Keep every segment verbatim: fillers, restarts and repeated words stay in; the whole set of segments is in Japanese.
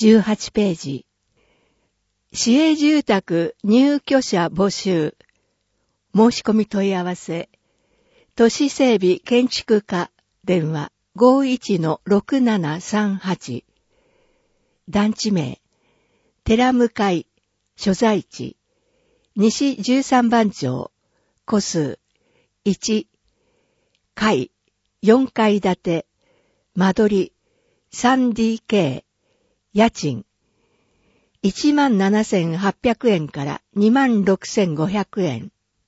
じゅうはちページ。市営住宅入居者募集。申し込み問い合わせ。都市整備建築課電話 ごいちのろくななさんはち。団地名。寺向所在地。西じゅうさんばん町。戸数。いち。階。よんかい建て。間取り。スリーディーケー。家賃。いちまんななせんはっぴゃくえんからにまんろくせんごひゃくえん。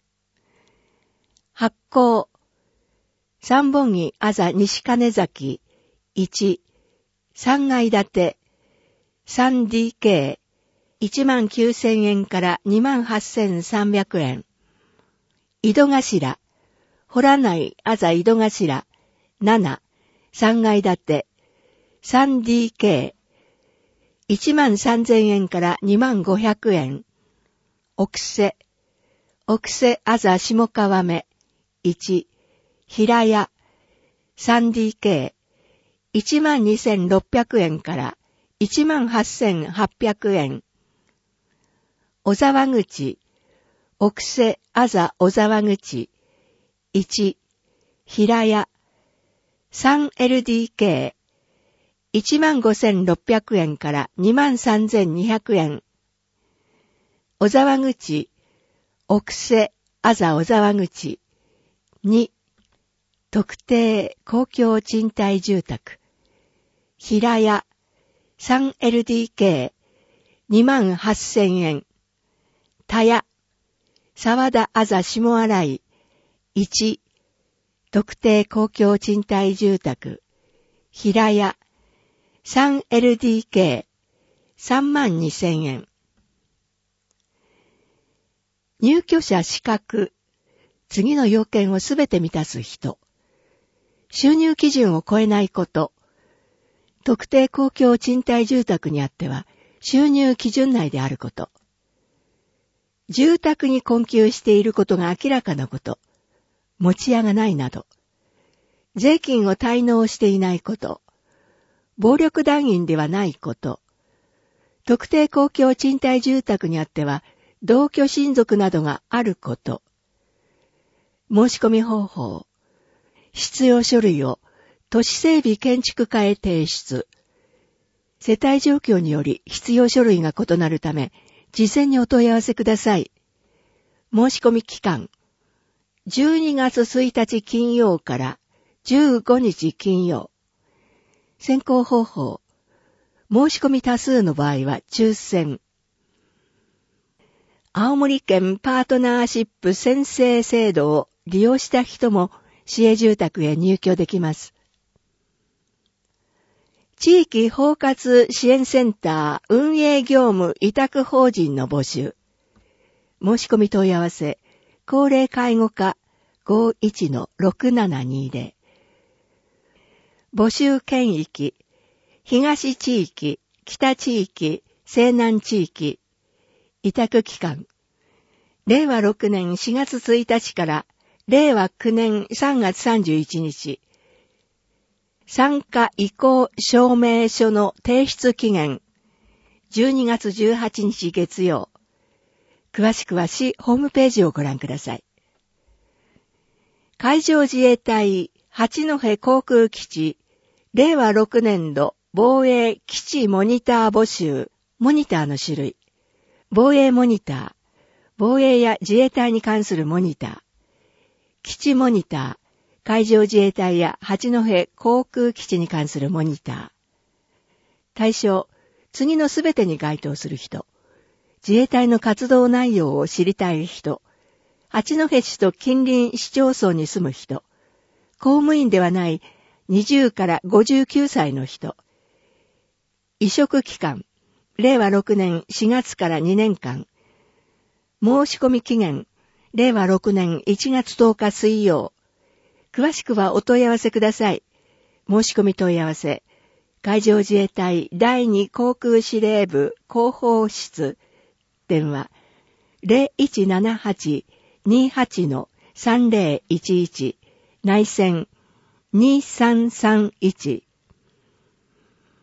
発行。三本木あざ西金崎。いち。さんがい建て。スリーディーケー。いちまんきゅうせんえんからにまんはっせんさんびゃくえん。井戸頭。洞内あざ井戸頭。なな。さんがい建て。スリーディーケー。いちまんさんぜんえんからにまんごひゃくえん。奥瀬。奥瀬あざ下川目。いち。平屋。スリーディーケー。いちまんにせんろっぴゃくえんからいちまんはっせんはっぴゃくえん。小沢口。奥瀬あざ小沢口。いち。平屋。スリーエルディーケー。いちまんごせんろっぴゃくえんからにまんさんぜんにひゃくえん。小沢口。奥瀬あざ小沢口。に。特定公共賃貸住宅。平屋。スリーエルディーケー。にまんはっせんえん。田屋。沢田あざ下新井。いち。特定公共賃貸住宅。平屋。スリーエルディーケー。さんまんにせんえん。入居者資格。次の要件をすべて満たす人。収入基準を超えないこと。特定公共賃貸住宅にあっては収入基準内であること。住宅に困窮していることが明らかなこと。持ち家がないなど。税金を滞納していないこと。暴力団員ではないこと。特定公共賃貸住宅にあっては同居親族などがあること。申し込み方法。必要書類を都市整備建築課へ提出。世帯状況により必要書類が異なるため、事前にお問い合わせください。申し込み期間。じゅうにがつついたち金曜からじゅうごにち金曜。選考方法。申し込み多数の場合は抽選。青森県パートナーシップ宣誓制度を利用した人も市営住宅へ入居できます。地域包括支援センター運営業務委託法人の募集。申し込み問い合わせ。高齢介護課 ごいちのろくななにぜろ。募集県域。東地域、北地域、西南地域。委託期間。れいわろくねんしがつついたちかられいわきゅうねんさんがつさんじゅういちにち。参加意向証明書の提出期限。じゅうにがつじゅうはちにち月曜。詳しくは市ホームページをご覧ください。海上自衛隊八戸航空基地れいわろくねんど防衛基地モニター募集。モニターの種類。防衛モニター。防衛や自衛隊に関するモニター。基地モニター。海上自衛隊や八戸航空基地に関するモニター。対象。次のすべてに該当する人。自衛隊の活動内容を知りたい人。八戸市と近隣市町村に住む人。公務員ではないにじゅうからごじゅうきゅうさいの人。移植期間。れいわろくねんしがつからにねんかん。申し込み期限。れいわろくねんいちがつとおか水曜。詳しくはお問い合わせください。申し込み問い合わせ。海上自衛隊だいに航空司令部広報室。電話。ぜろいちななはち にはち さんぜろいちいち。内線にさんさんいち。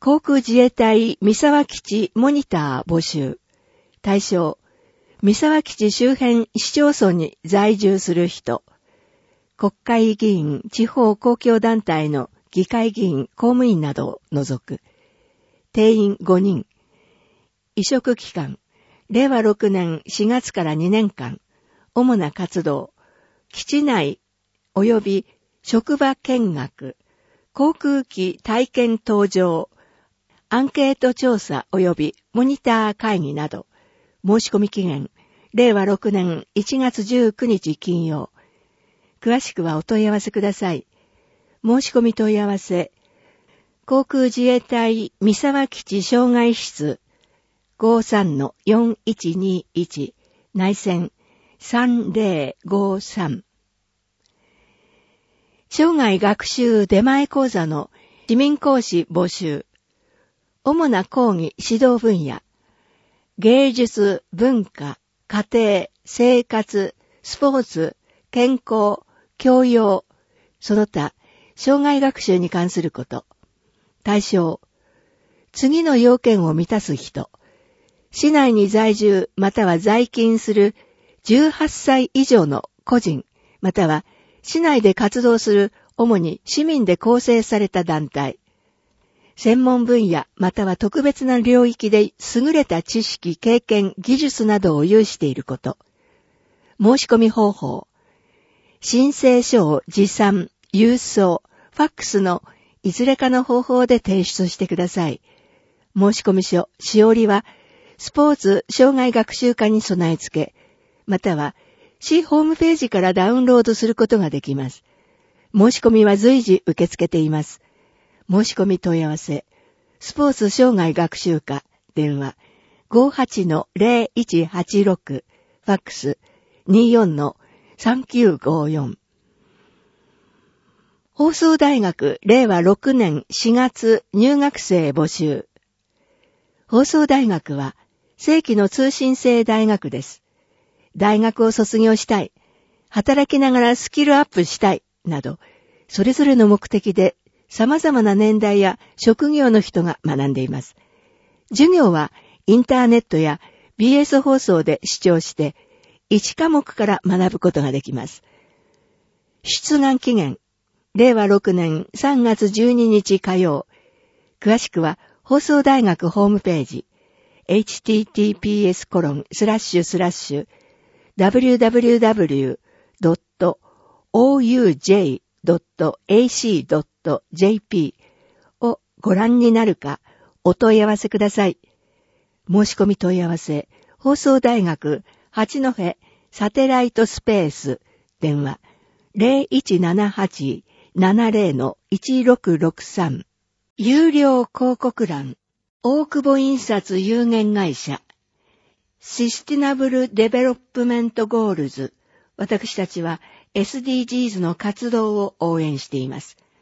航空自衛隊三沢基地モニター募集。対象、三沢基地周辺市町村に在住する人。国会議員、地方公共団体の議会議員、公務員などを除く。定員ごにん。委嘱期間、れいわろくねんしがつからにねんかん。主な活動、基地内及び職場見学、航空機体験搭乗、アンケート調査及びモニター会議など、申し込み期限、れいわろくねんいちがつじゅうくにち金曜。詳しくはお問い合わせください。申し込み問い合わせ、航空自衛隊三沢基地障害室 ごさんのよんいちにいち 内線さんぜろごさん。生涯学習出前講座の市民講師募集。主な講義指導分野。芸術、文化、家庭、生活、スポーツ、健康、教養、その他、生涯学習に関すること。対象。次の要件を満たす人。市内に在住または在勤するじゅうはっさい以上の個人、または市内で活動する主に市民で構成された団体。専門分野または特別な領域で優れた知識、経験、技術などを有していること。申し込み方法。申請書を持参、郵送、ファックスのいずれかの方法で提出してください。申し込み書、しおりは、スポーツ障害学習課に備え付け、または市ホームページからダウンロードすることができます。申し込みは随時受け付けています。申し込み問い合わせ、スポーツ障害学習課、電話 ごはちのぜろいちはちろく、ファックス にじゅうよんのさんきゅうごよん。放送大学れいわろくねんしがつ入学生募集。放送大学は正規の通信制大学です。大学を卒業したい、働きながらスキルアップしたい、など、それぞれの目的で様々な年代や職業の人が学んでいます。授業はインターネットや ビーエス 放送で視聴して、いちかもくから学ぶことができます。出願期限、れいわろくねんさんがつじゅうににち火曜。詳しくは放送大学ホームページ、エイチティーティーピーエスコロンスラッシュスラッシュダブリューダブリューダブリュードットオーユージェードットエーシードットジェーピー をご覧になるかお問い合わせください。申し込み問い合わせ、放送大学八戸サテライトスペース、電話 ぜろいちななはちななぜろのいちろくろくさん。有料広告欄、大久保印刷有限会社、システィナブルデベロップメントゴールズ。私たちは エスディージーズ の活動を応援しています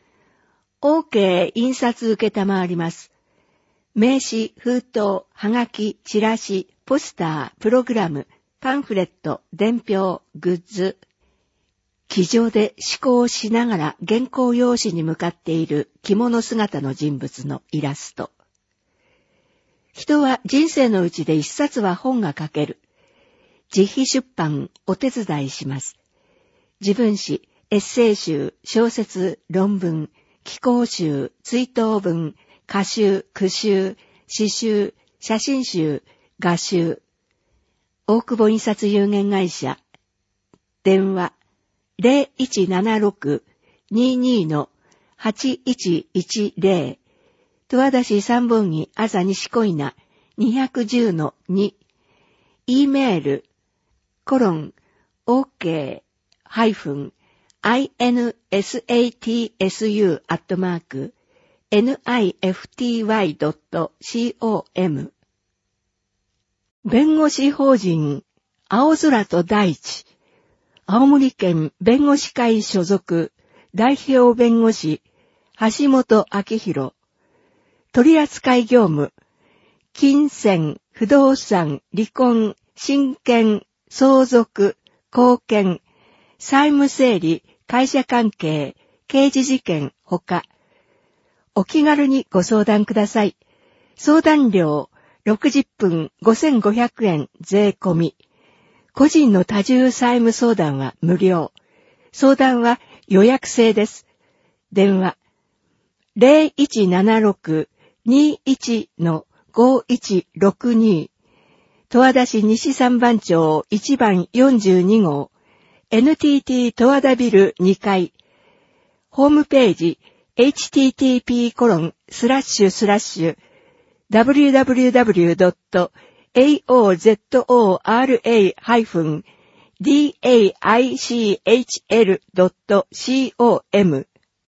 。OK 印刷受けたまわります。名刺、封筒、はがき、チラシ、ポスター、プログラム、パンフレット、伝票、グッズ。机上で思考をしながら原稿用紙に向かっている着物姿の人物のイラスト。人は人生のうちで一冊は本が書ける。自費出版お手伝いします。自分誌、エッセイ集、小説、論文、寄稿集、追悼文、歌集、句集、詩集、写真集、画集。大久保印刷有限会社。電話ぜろいちななろくににのはちいちいちぜろ。十和田市三本木朝西小稲にひゃくじゅうのに。E メール、コロン、OK、ハイフン、insatsu アットマーク、nifty.com。弁護士法人、青空と大地、青森県弁護士会所属、代表弁護士、橋本明宏。取扱業務、金銭、不動産、離婚、親権、相続、後見、債務整理、会社関係、刑事事件、ほか、 お気軽にご相談ください。相談料ろくじゅっぷんごせんごひゃくえん税込み。個人の多重債務相談は無料。相談は予約制です。電話 ゼロいちななろく にいち ごいちろくに 十和田市西三番町いちばんよんじゅうにごう エヌティーティー 十和田ビルにかい。ホームページ エイチティーティーピーコロンスラッシュスラッシュ ダブリューダブリューダブリュードットエーオーゼットオーアールエーハイフンディーエーアイシーエイチエルドットコム